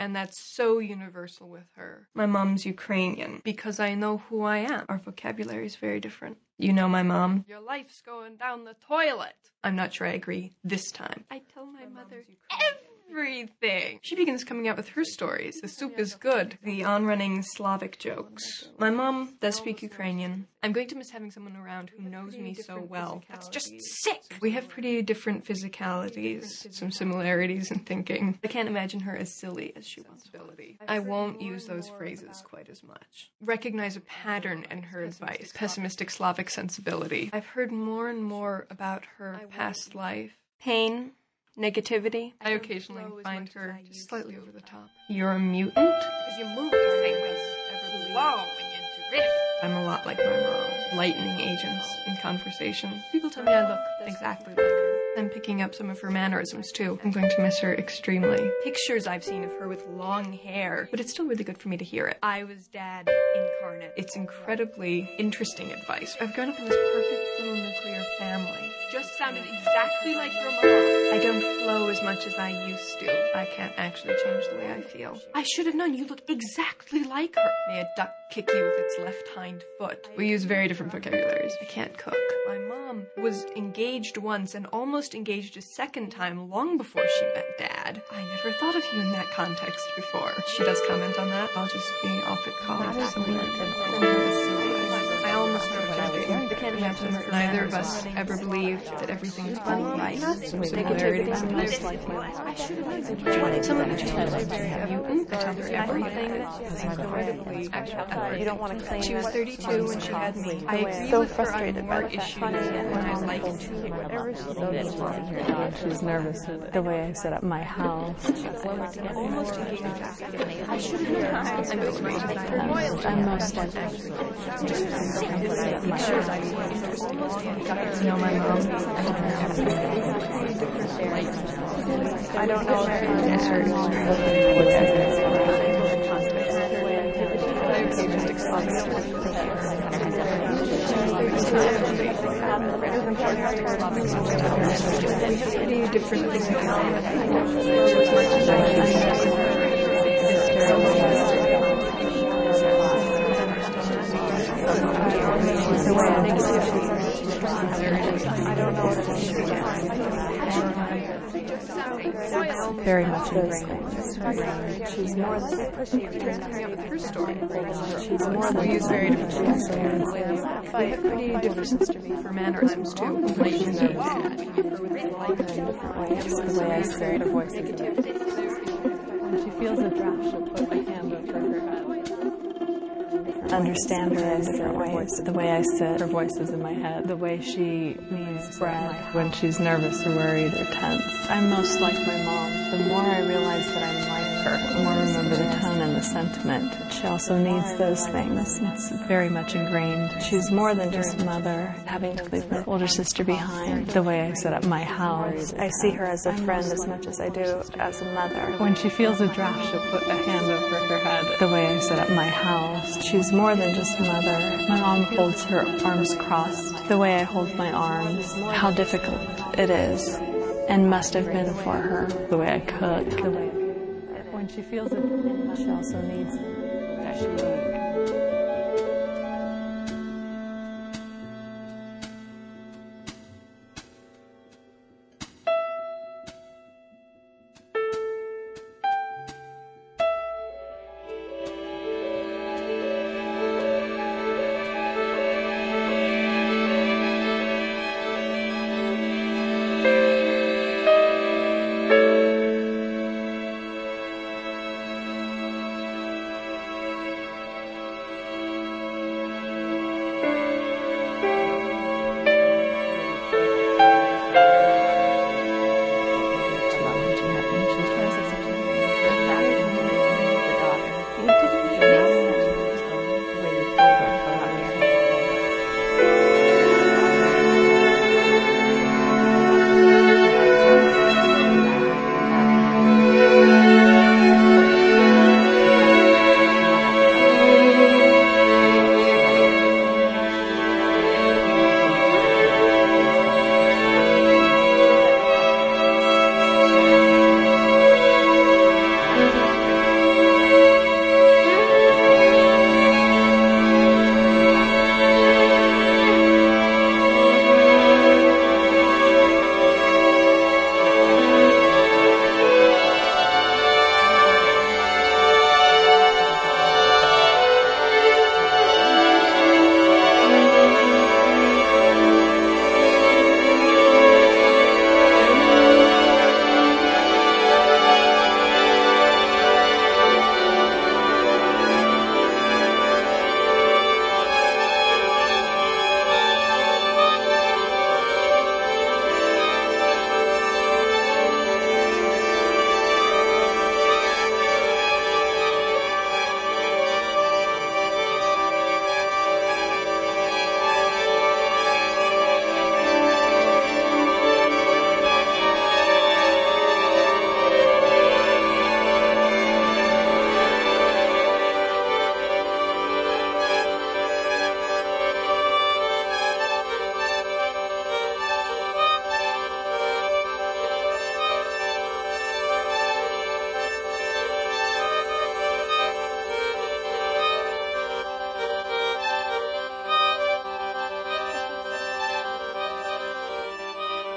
And that's so universal with her. My mom's Ukrainian because I know who I am. Our vocabulary is very different. You know my mom. Your life's going down the toilet. I'm not sure I agree this time. I tell my mother everything. She begins coming out with her stories. The soup is good. The on-running Slavic jokes. My mom does speak Ukrainian. I'm going to miss having someone around who knows me so well. That's just sick. We have pretty different physicalities, some similarities in thinking. I can't imagine her as silly as she once was. I won't use those phrases quite as much. Recognize a pattern in her advice. Pessimistic Slavic sensibility. I've heard more and more about her past life. Pain. Negativity. I occasionally find her just slightly over the top. You're a mutant? Because you move the same way every long and drift. I'm a lot like my mom. Lightning agents in conversation. People tell me I look exactly like her. I'm picking up some of her mannerisms too. I'm going to miss her extremely. Pictures I've seen of her with long hair, but it's still really good for me to hear it. I was Dad incarnate. It's incredibly interesting advice. I've grown up in this perfect little nuclear family. Just sounded exactly like your mom. I don't flow as much as I used to. I can't actually change the way I feel. I should have known you look exactly like her. May a duck kick you with its left hind foot. We use very different vocabularies. I can't cook. My mom was engaged once and almost engaged a second time long before she met Dad. I never thought of you in that context before. She does comment on that. I'll just be off at college somewhere. I almost know what I'm doing. I can't imagine neither of us ever believed that everything's going right. Some similarities. I should have known. Some of the changes are very mutant. I tell her everything. It's incredibly effort. You don't want to claim. She was 32 when she had me. I agree so with her frustrated on by more the issues fact than I'd like to. Whatever she she's nervous. The way I set up my house. Almost engaged. I should have known. I'm most likely. You know my mom. I don't know if pretty different very much ingrained. She's more than her story. she's more than We use very different things. We have pretty different for mannerisms too. Like you know Dad. the way I say her voice. When she feels a draft, she'll put a hand over her head. Understand her in different ways. The way I sit, her voice is in my head. The way she needs breath when she's nervous or worried or tense. I'm most like my mom. The more I realize that I'm like her, the more I remember the tone and the sentiment. She also needs those things. It's very much ingrained. She's more than just a mother, having to leave my older sister behind. The way I set up my house. I see her as a friend as much as I do as a mother. When she feels a draft, she'll put a hand over her head. The way I set up my house. She's more than just a mother. My mom holds her arms crossed. The way I hold my arms. How difficult it is. And must have been for her. The way I cook. The way when she feels it, she also needs that she needs.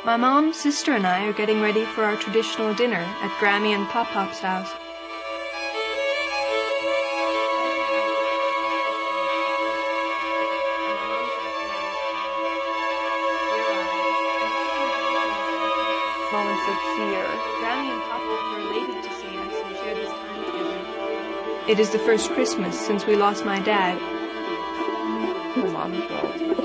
My mom, sister, and I are getting ready for our traditional dinner at Grammy and Pop-Pop's house. Moments of fear. Grammy and Pop-Pop were elated to see us and share this time together. It is the first Christmas since we lost my dad. My mom's world.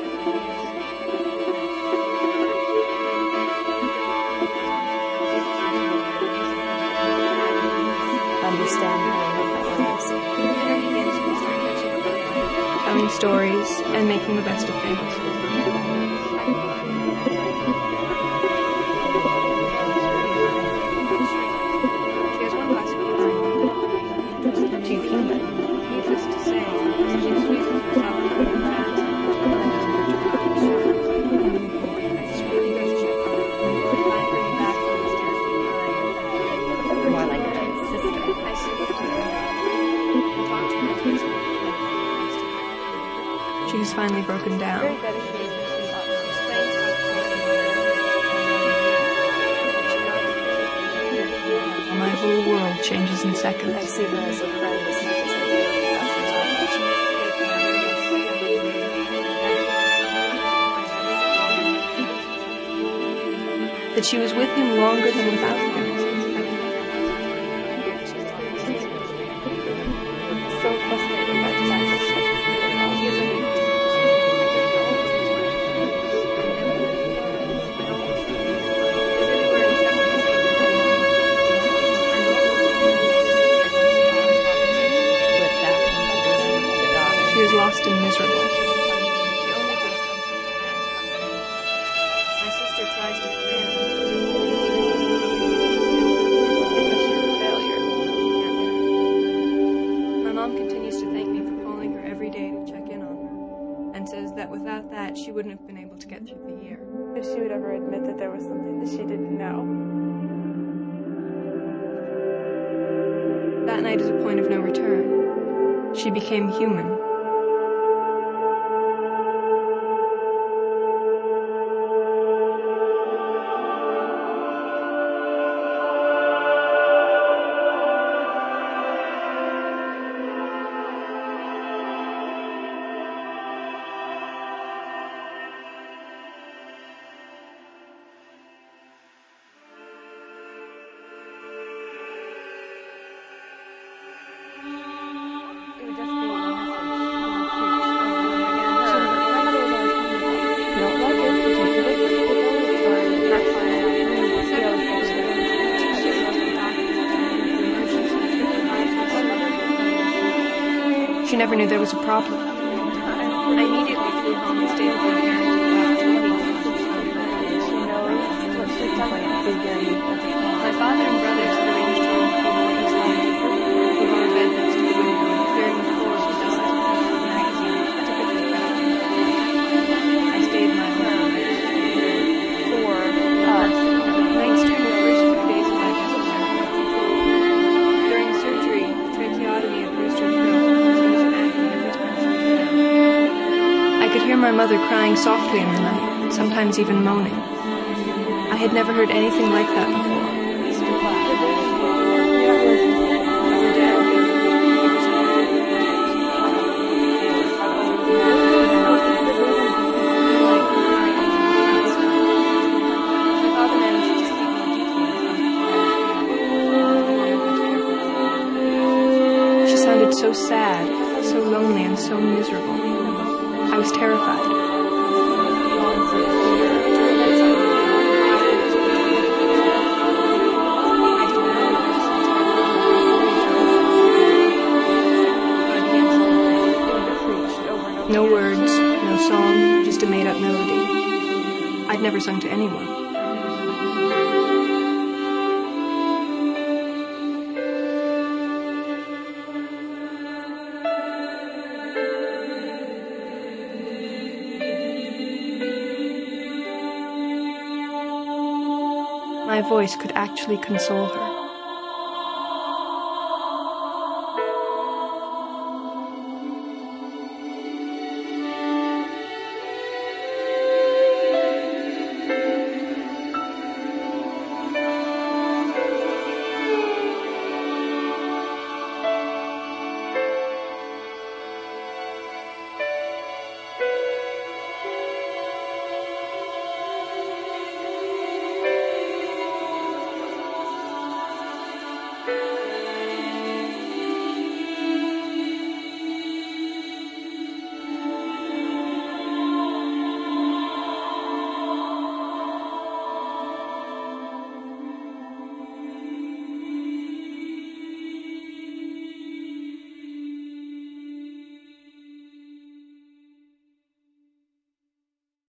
Understand her in different ways. Telling stories and making the best of things. She has one glass of wine. She's human. Needless to say, she squeezes herself through the fans. More like a sister. I sit with her and talk to her. She has finally broken down. My whole world changes in seconds. I see her as a friend as much as I do. That she was with him longer than without him. So frustrated by the fact that she is lost and miserable. My sister tries to clear my mom continues to thank me for calling her every day to check in on her, and says that without that she wouldn't have been able to get through the year. if she would ever admit that there was something that she didn't know. That night is a point of no return. She became human. She never knew there was a problem. I immediately flew home and stayed with my parents My father and brothers arranged for me to be more insulated. We were in bed next to the window, clearing the floor with dust and magazines. I stayed in my room for my extremely first few days of my visit. During surgery, the tracheotomy had bruised her throat. I could hear my mother crying softly in the night, sometimes even moaning. I had never heard anything like that before. She sounded so sad, so lonely, and so miserable. I was terrified. No words, no song, just a made-up melody. I'd never sung to anyone. My voice could actually console her.